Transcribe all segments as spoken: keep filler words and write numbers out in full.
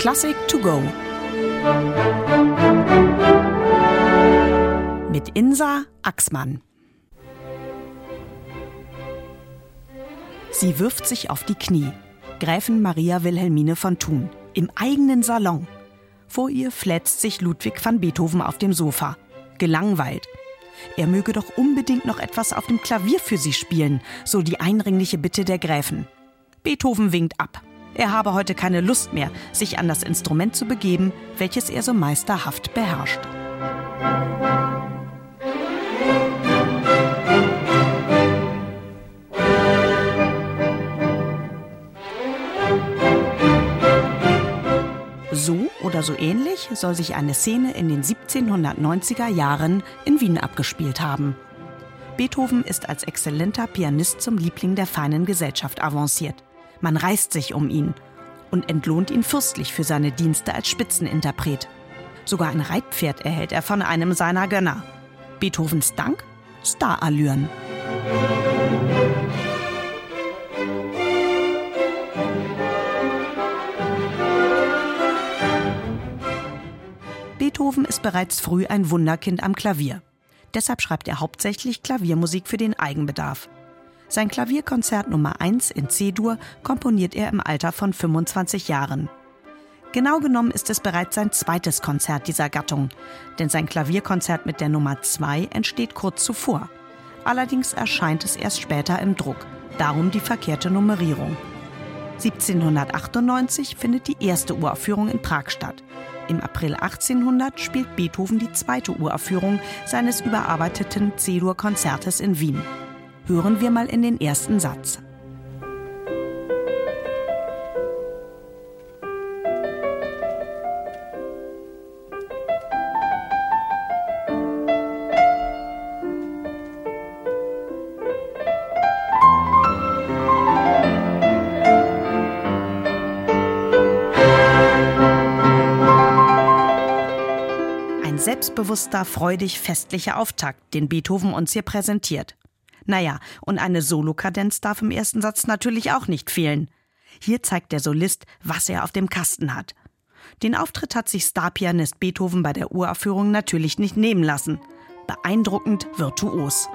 Klassik to go. Mit Insa Axmann. Sie wirft sich auf die Knie. Gräfin Maria Wilhelmine von Thun. Im eigenen Salon. Vor ihr flätzt sich Ludwig van Beethoven auf dem Sofa. Gelangweilt. Er möge doch unbedingt noch etwas auf dem Klavier für sie spielen, so die eindringliche Bitte der Gräfin. Beethoven winkt ab. Er habe heute keine Lust mehr, sich an das Instrument zu begeben, welches er so meisterhaft beherrscht. So oder so ähnlich soll sich eine Szene in den siebzehnhundertneunziger Jahren in Wien abgespielt haben. Beethoven ist als exzellenter Pianist zum Liebling der feinen Gesellschaft avanciert. Man reißt sich um ihn und entlohnt ihn fürstlich für seine Dienste als Spitzeninterpret. Sogar ein Reitpferd erhält er von einem seiner Gönner. Beethovens Dank? Starallüren. Beethoven ist bereits früh ein Wunderkind am Klavier. Deshalb schreibt er hauptsächlich Klaviermusik für den Eigenbedarf. Sein Klavierkonzert Nummer eins in C-Dur komponiert er im Alter von fünfundzwanzig Jahren. Genau genommen ist es bereits sein zweites Konzert dieser Gattung, denn sein Klavierkonzert mit der Nummer zwei entsteht kurz zuvor. Allerdings erscheint es erst später im Druck, darum die verkehrte Nummerierung. siebzehnhundertachtundneunzig findet die erste Uraufführung in Prag statt. Im April achtzehnhundert spielt Beethoven die zweite Uraufführung seines überarbeiteten C-Dur-Konzertes in Wien. Hören wir mal in den ersten Satz. Ein selbstbewusster, freudig festlicher Auftakt, den Beethoven uns hier präsentiert. Naja, und eine Solokadenz darf im ersten Satz natürlich auch nicht fehlen. Hier zeigt der Solist, was er auf dem Kasten hat. Den Auftritt hat sich Starpianist Beethoven bei der Uraufführung natürlich nicht nehmen lassen. Beeindruckend virtuos.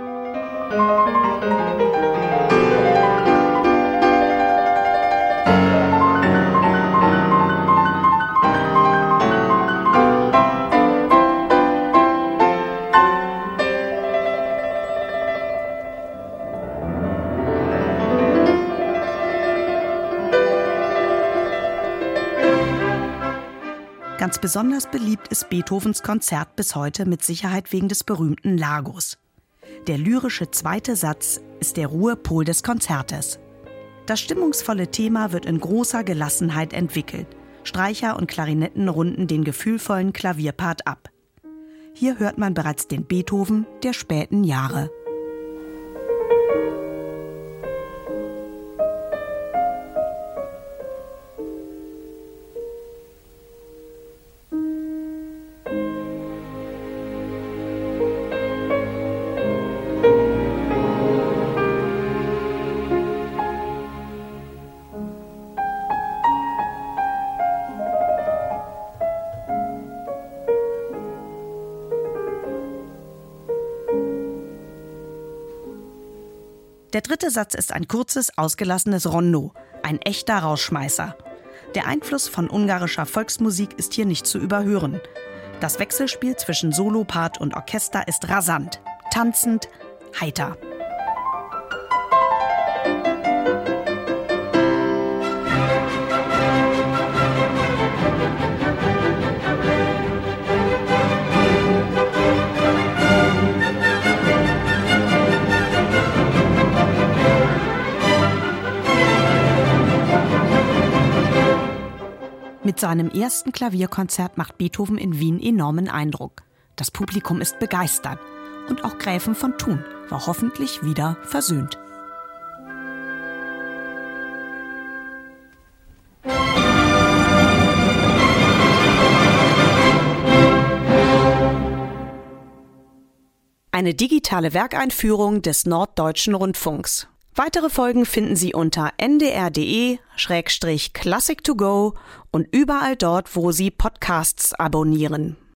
Ganz besonders beliebt ist Beethovens Konzert bis heute mit Sicherheit wegen des berühmten Largos. Der lyrische zweite Satz ist der Ruhepol des Konzertes. Das stimmungsvolle Thema wird in großer Gelassenheit entwickelt. Streicher und Klarinetten runden den gefühlvollen Klavierpart ab. Hier hört man bereits den Beethoven der späten Jahre. Der dritte Satz ist ein kurzes, ausgelassenes Rondo, ein echter Rausschmeißer. Der Einfluss von ungarischer Volksmusik ist hier nicht zu überhören. Das Wechselspiel zwischen Solopart und Orchester ist rasant, tanzend, heiter. Mit seinem ersten Klavierkonzert macht Beethoven in Wien enormen Eindruck. Das Publikum ist begeistert und auch Gräfin von Thun war hoffentlich wieder versöhnt. Eine digitale Werkeinführung des Norddeutschen Rundfunks. Weitere Folgen finden Sie unter n d r punkt d e slash classic to go und überall dort, wo Sie Podcasts abonnieren.